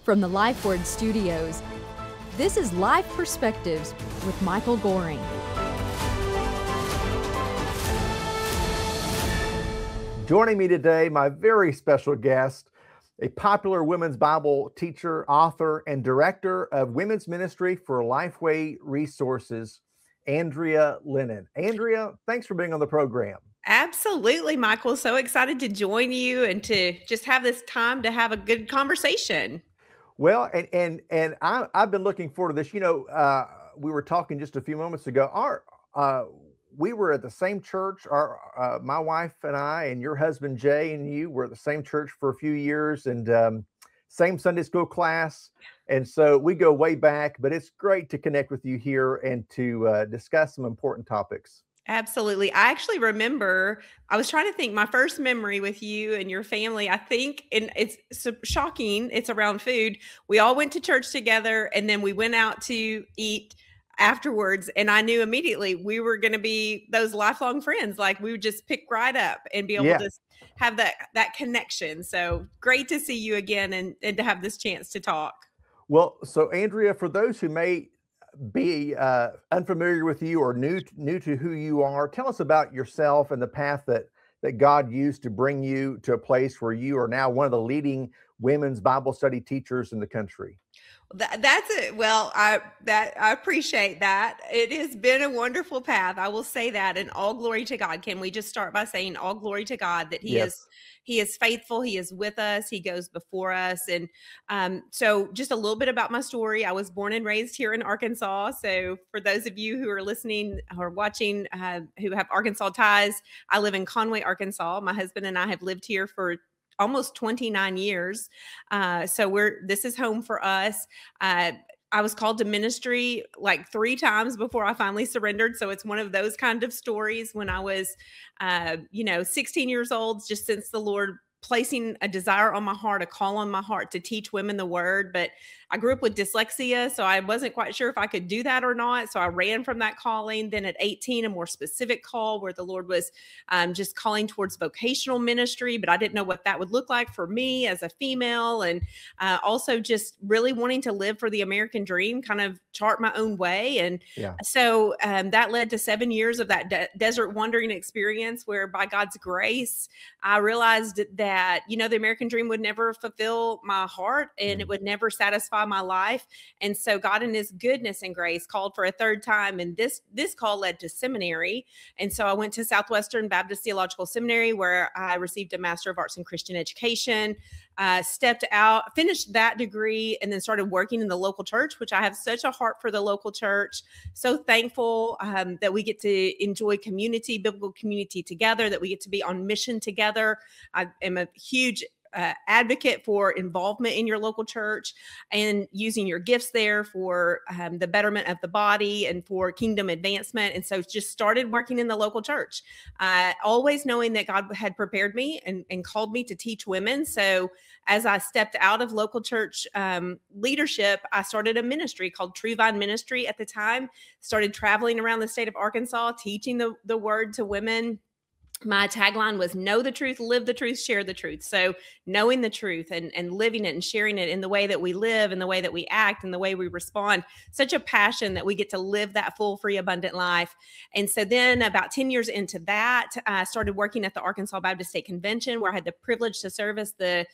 From the LifeWord Studios, this is Life Perspectives with Michael Goring. Joining me today, my very special guest, a popular women's Bible teacher, author, and director of women's ministry for Lifeway Resources, Andrea Lennon. Andrea, thanks for being on the program. Absolutely, Michael. So excited to join you and to just have this time to have a good conversation. Well, I've been looking forward to this. We were talking just a few moments ago. We were at the same church. My wife and I, and your husband Jay, and you were at the same church for a few years, and same Sunday school class. And so we go way back. But it's great to connect with you here and to discuss some important topics. Absolutely. I actually remember, I was trying to think my first memory with you and your family, I think, and it's so shocking, it's around food. We all went to church together and then we went out to eat afterwards. And I knew immediately we were going to be those lifelong friends. Like we would just pick right up and be able to have that connection. So great to see you again and to have this chance to talk. Well, so Andrea, for those who may be unfamiliar with you or new to who you are, tell us about yourself and the path that God used to bring you to a place where you are now one of the leading women's Bible study teachers in the country. That's it. Well, I appreciate that. It has been a wonderful path. I will say that, and all glory to God. Can we just start by saying all glory to God that He is faithful. He is with us. He goes before us. And so just a little bit about my story. I was born and raised here in Arkansas. So for those of you who are listening or watching who have Arkansas ties, I live in Conway, Arkansas. My husband and I have lived here for almost 29 years. So this is home for us. I was called to ministry like 3 times before I finally surrendered. So it's one of those kind of stories when I was, 16 years old, just since the Lord placing a desire on my heart, a call on my heart to teach women the word. But I grew up with dyslexia, so I wasn't quite sure if I could do that or not. So I ran from that calling. Then at 18, a more specific call where the Lord was just calling towards vocational ministry, but I didn't know what that would look like for me as a female. And also just really wanting to live for the American dream, kind of chart my own way. And so that led to 7 years of that desert wandering experience where by God's grace, I realized that, the American dream would never fulfill my heart and it would never satisfy my life. And so God in His goodness and grace called for a third time. And this call led to seminary. And so I went to Southwestern Baptist Theological Seminary where I received a Master of Arts in Christian Education, stepped out, finished that degree, and then started working in the local church, which I have such a heart for the local church. So thankful that we get to enjoy community, biblical community together, that we get to be on mission together. I am a huge advocate for involvement in your local church and using your gifts there for the betterment of the body and for kingdom advancement. And so just started working in the local church, always knowing that God had prepared me and called me to teach women. So as I stepped out of local church leadership, I started a ministry called True Vine Ministry at the time, started traveling around the state of Arkansas, teaching the word to women. My tagline was know the truth, live the truth, share the truth. So knowing the truth and living it and sharing it in the way that we live and the way that we act and the way we respond, such a passion that we get to live that full, free, abundant life. And so then about 10 years into that, I started working at the Arkansas Baptist State Convention where I had the privilege to serve as the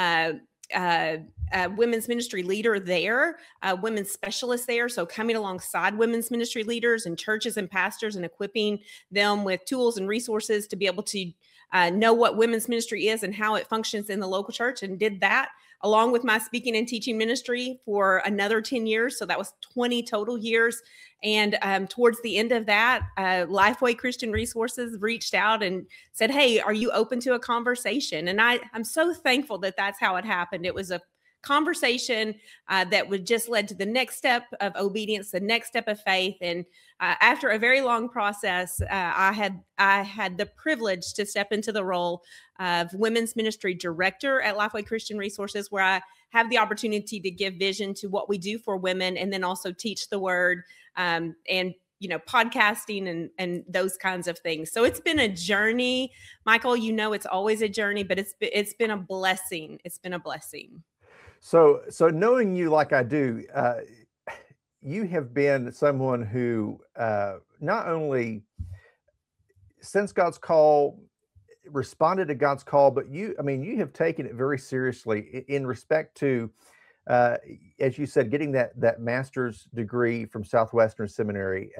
women's ministry leader there, women's specialist there. So coming alongside women's ministry leaders and churches and pastors and equipping them with tools and resources to be able to know what women's ministry is and how it functions in the local church, and did that along with my speaking and teaching ministry for another 10 years. So that was 20 total years. And towards the end of that, Lifeway Christian Resources reached out and said, hey, are you open to a conversation? And I'm so thankful that that's how it happened. It was a conversation that would just led to the next step of obedience, the next step of faith. And after a very long process, I had the privilege to step into the role of women's ministry director at Lifeway Christian Resources, where I have the opportunity to give vision to what we do for women and then also teach the word and podcasting and those kinds of things. So it's been a journey, Michael. It's always a journey, but it's been a blessing. It's been a blessing. So knowing you like I do, you have been someone who not only sensed God's call, responded to God's call, but I mean, you have taken it very seriously in respect to, uh, as you said, getting that master's degree from Southwestern Seminary.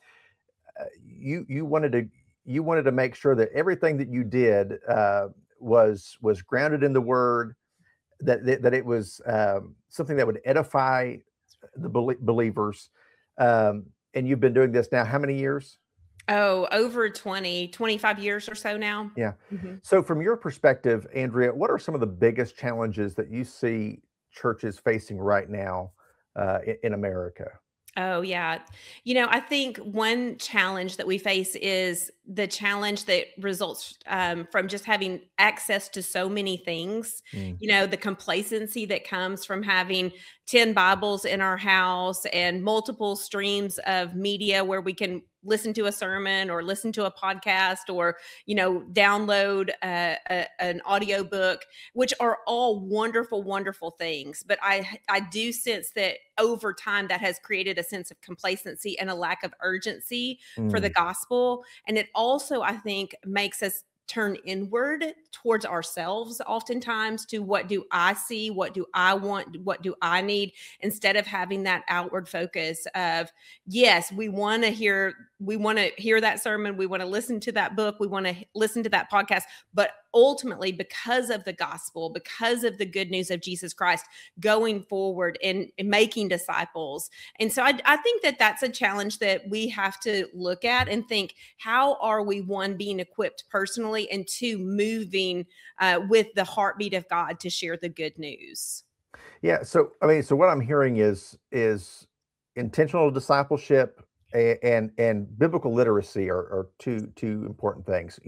You wanted to make sure that everything that you did was grounded in the Word, that it was something that would edify the believers. And you've been doing this now how many years? Oh, over 25 years or so now. Yeah. Mm-hmm. So from your perspective, Andrea, what are some of the biggest challenges that you see churches facing right now in America? Oh, yeah. I think one challenge that we face is the challenge that results from just having access to so many things. Mm. The complacency that comes from having 10 Bibles in our house and multiple streams of media where we can listen to a sermon or listen to a podcast or, download an audio book, which are all wonderful, wonderful things. But I do sense that over time that has created a sense of complacency and a lack of urgency for the gospel. And it also, I think, makes us turn inward towards ourselves oftentimes to what do I see, what do I want, what do I need, instead of having that outward focus of, yes, we want to hear that sermon, we want to listen to that book, we want to listen to that podcast, but ultimately, because of the gospel, because of the good news of Jesus Christ, going forward and making disciples. And so I think that that's a challenge that we have to look at and think, how are we, one, being equipped personally, and two, moving with the heartbeat of God to share the good news? Yeah. So, I mean, so what I'm hearing is intentional discipleship and biblical literacy are two important things.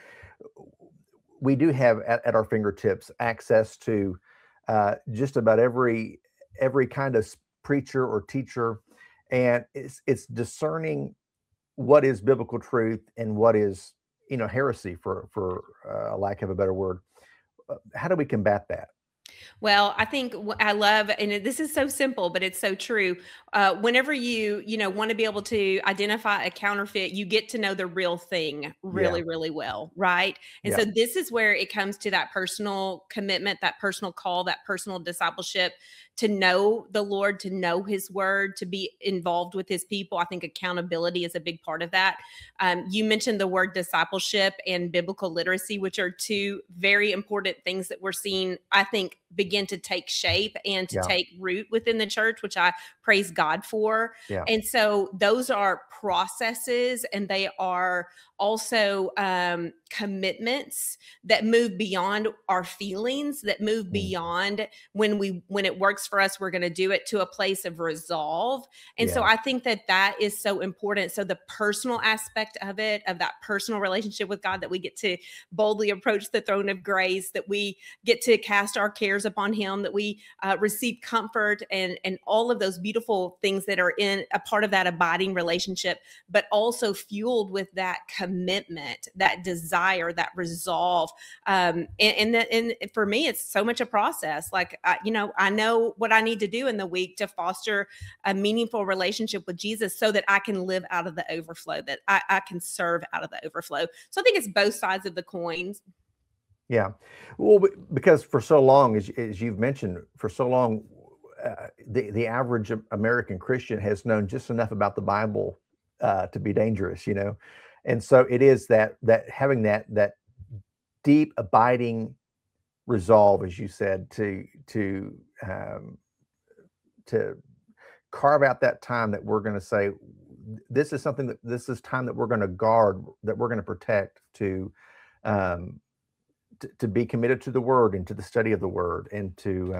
We do have at our fingertips access to just about every kind of preacher or teacher, and it's discerning what is biblical truth and what is heresy, for lack of a better word. How do we combat that? Well, I think I love, and this is so simple, but it's so true. Whenever you want to be able to identify a counterfeit, you get to know the real thing really, really well, right? And so this is where it comes to that personal commitment, that personal call, that personal discipleship, to know the Lord, to know His Word, to be involved with His people. I think accountability is a big part of that. You mentioned the word discipleship and biblical literacy, which are two very important things that we're seeing, I think, begin to take shape and to take root within the church, which I praise God for. And so those are processes, and they are also commitments that move beyond our feelings, that move beyond when it works for us, we're going to do it, to a place of resolve. And so I think that is so important. So the personal aspect of it, of that personal relationship with God, that we get to boldly approach the throne of grace, that we get to cast our cares upon Him, that we receive comfort and all of those beautiful things that are in a part of that abiding relationship, but also fueled with that commitment, that desire, that resolve. And for me, it's so much a process. Like, I know what I need to do in the week to foster a meaningful relationship with Jesus, so that I can live out of the overflow, that I can serve out of the overflow. So I think it's both sides of the coins. Yeah. Well, because for so long, as you've mentioned, for so long, the average American Christian has known just enough about the Bible to be dangerous, and so it is that having that deep, abiding resolve, as you said, to carve out that time that we're going to say, this is time that we're going to guard, that we're going to protect, to be committed to the Word and to the study of the Word, and to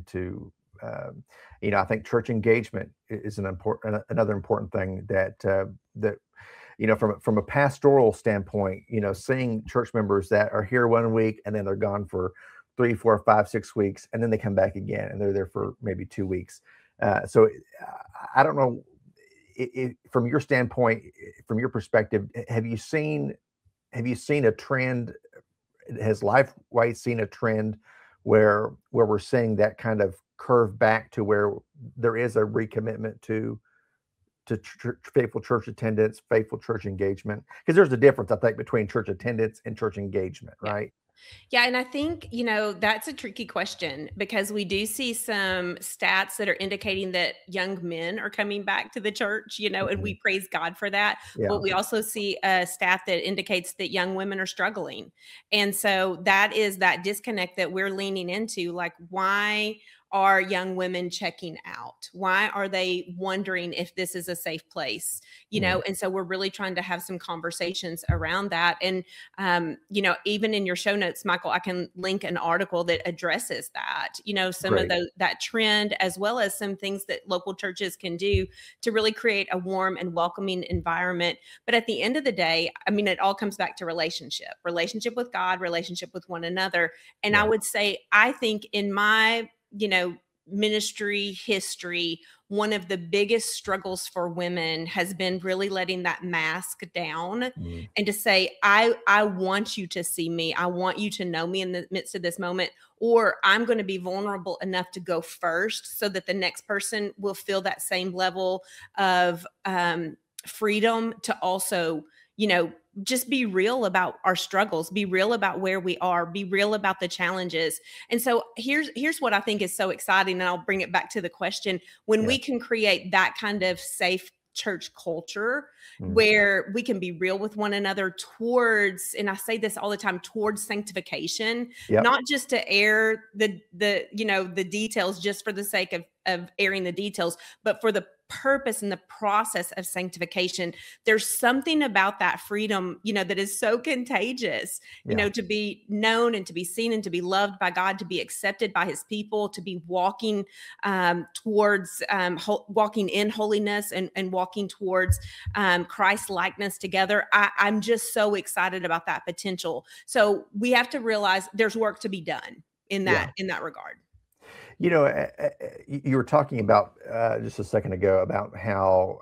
I think church engagement is another important thing that from a pastoral standpoint, seeing church members that are here 1 week and then they're gone for 3, 4, 5, 6 weeks, and then they come back again and they're there for maybe 2 weeks. So I don't know, from your standpoint, from your perspective, have you seen a trend? Has LifeWay seen a trend where we're seeing that kind of curve back to where there is a recommitment to faithful church attendance, faithful church engagement? Because there's a difference, I think, between church attendance and church engagement, Yeah. right? Yeah, and I think, that's a tricky question because we do see some stats that are indicating that young men are coming back to the church, and we praise God for that. Yeah, But we also see a stat that indicates that young women are struggling. And so that is that disconnect that we're leaning into. Like, why are young women checking out? Why are they wondering if this is a safe place? And so we're really trying to have some conversations around that. And even in your show notes, Michael, I can link an article that addresses that, some great. of that trend, as well as some things that local churches can do to really create a warm and welcoming environment. But at the end of the day, I mean, it all comes back to relationship with God, relationship with one another. And I Yeah. would say, I think in my, ministry history, one of the biggest struggles for women has been really letting that mask down Mm. and to say, I want you to see me. I want you to know me in the midst of this moment, or I'm going to be vulnerable enough to go first so that the next person will feel that same level of freedom to also, just be real about our struggles, be real about where we are, be real about the challenges. And so here's what I think is so exciting. And I'll bring it back to the question. When we can create that kind of safe church culture where we can be real with one another towards, and I say this all the time, towards sanctification, not just to air the details just for the sake of airing the details, but for the purpose and the process of sanctification. There's something about that freedom, that is so contagious, to be known and to be seen and to be loved by God, to be accepted by his people, to be walking towards walking in holiness and walking towards Christ likeness together. I'm just so excited about that potential. So we have to realize there's work to be done in that regard. You were talking about just a second ago about how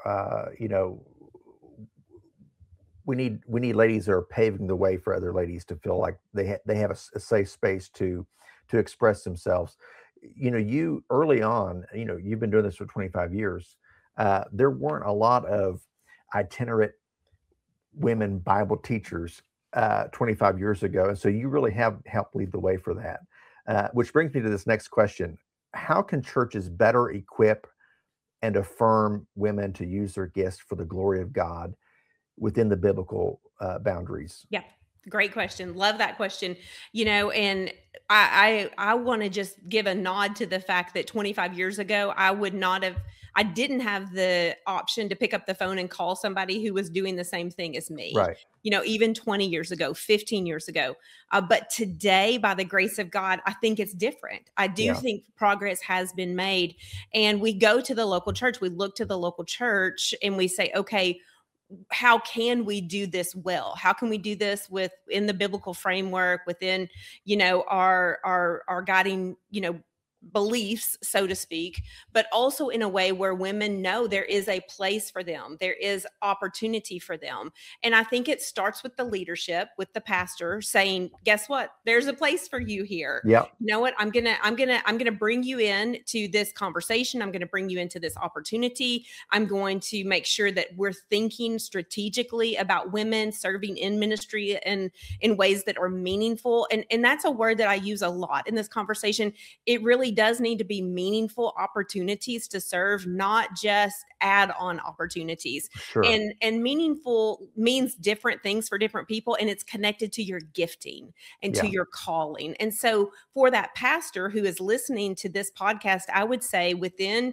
we need ladies that are paving the way for other ladies to feel like they have a safe space to express themselves. You early on, you've been doing this for 25 years. There weren't a lot of itinerant women Bible teachers 25 years ago, and so you really have helped lead the way for that. Which brings me to this next question. How can churches better equip and affirm women to use their gifts for the glory of God within the biblical boundaries? Yeah, great question. Love that question. And I want to just give a nod to the fact that 25 years ago, I didn't have the option to pick up the phone and call somebody who was doing the same thing as me. Right. Even 20 years ago, 15 years ago. But today, by the grace of God, I think it's different. I do think progress has been made. And we go to the local church, we look to the local church and we say, okay, how can we do this well? How can we do this within the biblical framework, within, our guiding, beliefs, so to speak, but also in a way where women know there is a place for them. There is opportunity for them. And I think it starts with the leadership, with the pastor saying, guess what? There's a place for you here. Yeah. You know what? I'm going to bring you in to this conversation. I'm going to bring you into this opportunity. I'm going to make sure that we're thinking strategically about women serving in ministry and in ways that are meaningful. And that's a word that I use a lot in this conversation. It really does need to be meaningful opportunities to serve, not just add-on opportunities. Sure. And meaningful means different things for different people, and it's connected to your gifting and to your calling. And so for that pastor who is listening to this podcast, I would say within,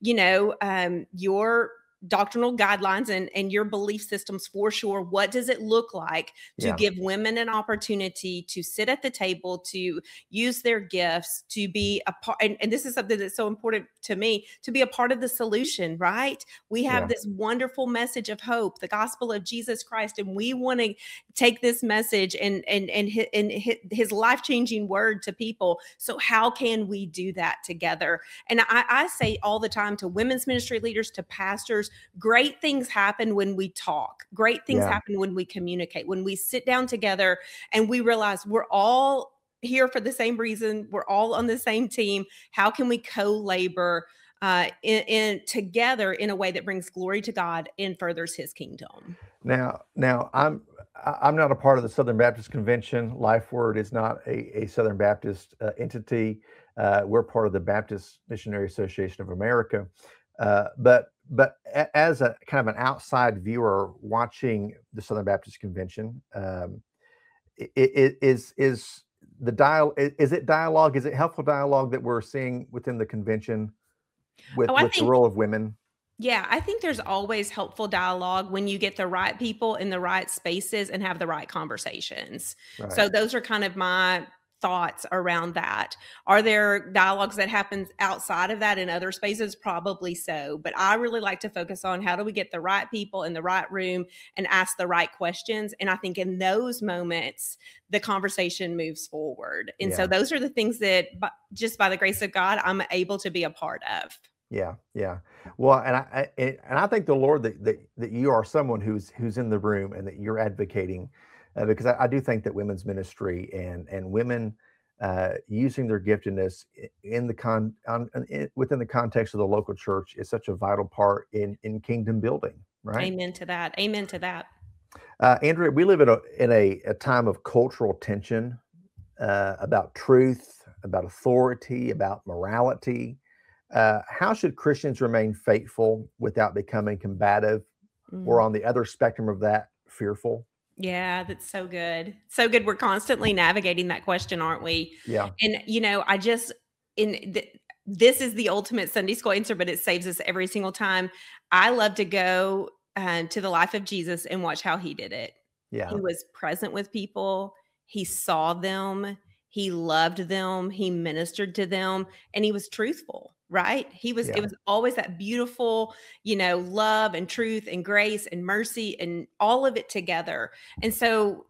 your doctrinal guidelines and your belief systems, for sure, what does it look like to give women an opportunity to sit at the table, to use their gifts, to be a part, and this is something that's so important to me, to be a part of the solution, right? We have this wonderful message of hope, the gospel of Jesus Christ, and we want to take this message and his life-changing word to people. So how can we do that together? And I say all the time to women's ministry leaders, to pastors, great things happen when we talk. Great things happen when we communicate, when we sit down together and we realize we're all here for the same reason. We're all on the same team. How can we co-labor in together in a way that brings glory to God and furthers His kingdom? Now, I'm not a part of the Southern Baptist Convention. LifeWord is not a Southern Baptist entity. We're part of the Baptist Missionary Association of America. But as a kind of an outside viewer watching the Southern Baptist Convention, is it dialogue? Is it helpful dialogue that we're seeing within the convention with the role of women? Yeah, I think there's always helpful dialogue when you get the right people in the right spaces and have the right conversations. Right. So those are kind of my thoughts around that. Are there dialogues that happens outside of that in other spaces? Probably so. But I really like to focus on how do we get the right people in the right room and ask the right questions. And I think in those moments, the conversation moves forward. And so those are the things that just by the grace of God, I'm able to be a part of. Yeah. Well, and I thank the Lord that you are someone who's in the room and that you're advocating, because I do think that women's ministry and women using their giftedness in within the context of the local church is such a vital part in kingdom building. Right. Amen to that. Amen to that. Andrea, we live in a time of cultural tension about truth, about authority, about morality. How should Christians remain faithful without becoming combative or on the other spectrum of that, fearful? Yeah, that's so good. So good. We're constantly navigating that question, aren't we? Yeah. And, this is the ultimate Sunday school answer, but it saves us every single time. I love to go to the life of Jesus and watch how he did it. Yeah. He was present with people. He saw them. He loved them. He ministered to them, and he was truthful. Right? It was always that beautiful, love and truth and grace and mercy and all of it together. And so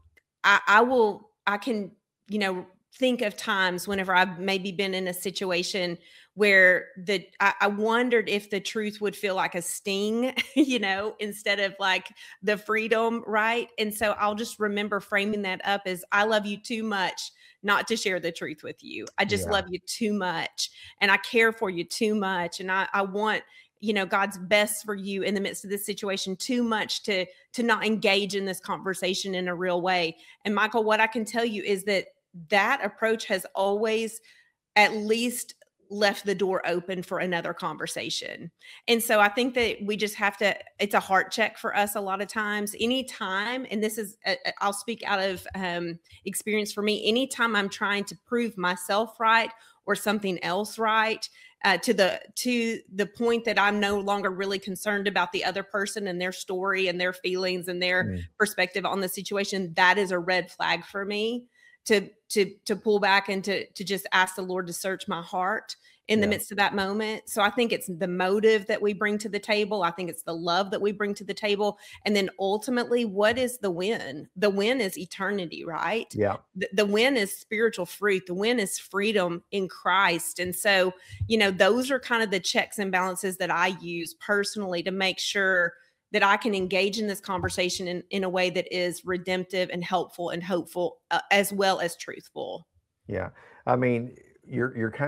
I can, think of times whenever I've maybe been in a situation where I wondered if the truth would feel like a sting, instead of like the freedom. Right. And so I'll just remember framing that up as I love you too much not to share the truth with you. I just love you too much and I care for you too much. And I want, God's best for you in the midst of this situation too much to not engage in this conversation in a real way. And Michael, what I can tell you is that approach has always at least left the door open for another conversation. And so I think that we just have to, it's a heart check for us a lot of times. Anytime, and this is, I'll speak out of experience for me, anytime I'm trying to prove myself right or something else right, to the point that I'm no longer really concerned about the other person and their story and their feelings and their perspective on the situation, that is a red flag for me. To pull back and to just ask the Lord to search my heart in the midst of that moment. So I think it's the motive that we bring to the table. I think it's the love that we bring to the table. And then ultimately, what is the win? The win is eternity, right? Yeah. The win is spiritual fruit. The win is freedom in Christ. And so, those are kind of the checks and balances that I use personally to make sure that I can engage in this conversation in a way that is redemptive and helpful and hopeful, as well as truthful. Yeah. I mean, you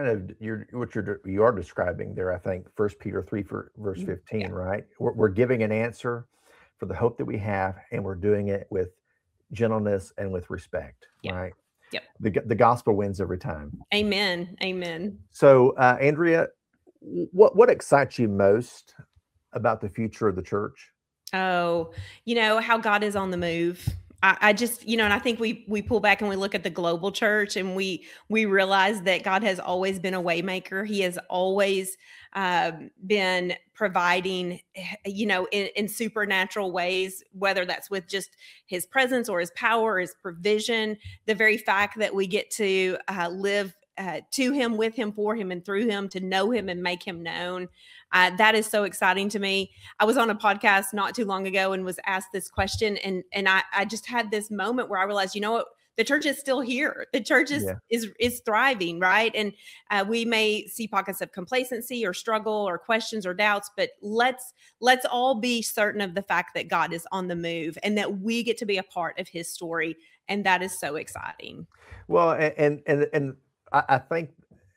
are describing there, I think, 1 Peter 3 verse 15, right? We're giving an answer for the hope that we have, and we're doing it with gentleness and with respect, right? Yep. The gospel wins every time. Amen. Amen. So, Andrea, what excites you most about the future of the church? Oh, how God is on the move. I just, and I think we pull back and we look at the global church and we realize that God has always been a way maker. He has always been providing, in supernatural ways, whether that's with just his presence or his power, or his provision. The very fact that we get to live to him, with him, for him, and through him, to know him and make him known. That is so exciting to me. I was on a podcast not too long ago and was asked this question. And I just had this moment where I realized, the church is still here. The church is thriving, right? And we may see pockets of complacency or struggle or questions or doubts, but let's all be certain of the fact that God is on the move and that we get to be a part of his story. And that is so exciting. Well, and I think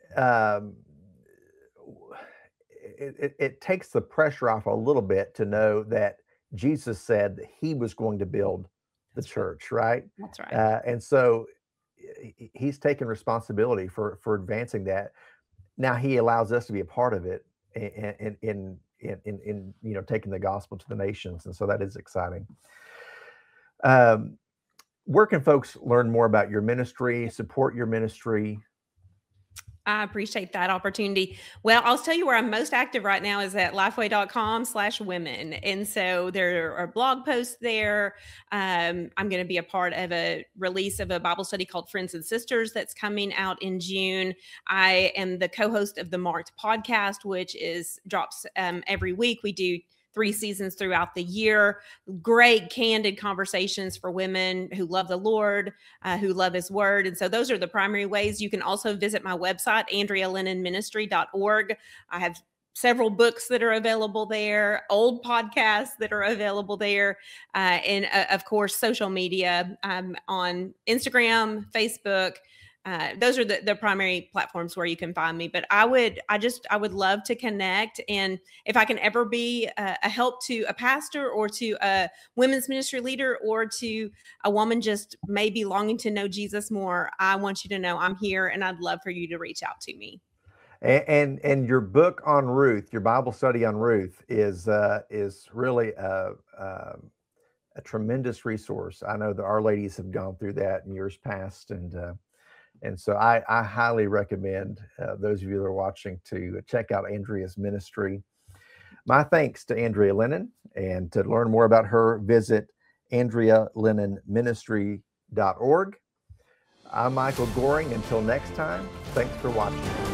it takes the pressure off a little bit to know that Jesus said that he was going to build the church, right? That's right. And so he's taken responsibility for advancing that. Now he allows us to be a part of it in taking the gospel to the nations, and so that is exciting. Where can folks learn more about your ministry, support your ministry? I appreciate that opportunity. Well, I'll tell you where I'm most active right now is at lifeway.com/women. And so there are blog posts there. I'm going to be a part of a release of a Bible study called Friends and Sisters that's coming out in June. I am the co-host of the Marked podcast, which drops every week. We do 3 seasons throughout the year. Great, candid conversations for women who love the Lord, who love his word. And so those are the primary ways. You can also visit my website, AndreaLennonMinistry.org. I have several books that are available there, old podcasts that are available there, and of course, social media on Instagram, Facebook. Those are the primary platforms where you can find me. But I would love to connect. And if I can ever be a help to a pastor or to a women's ministry leader or to a woman just maybe longing to know Jesus more, I want you to know I'm here, and I'd love for you to reach out to me. And your book on Ruth, your Bible study on Ruth, is really a tremendous resource. I know that our ladies have gone through that in years past, and so I highly recommend those of you that are watching to check out Andrea's ministry. My thanks to Andrea Lennon, and to learn more about her, visit AndreaLennonMinistry.org. I'm Michael Goring. Until next time, thanks for watching.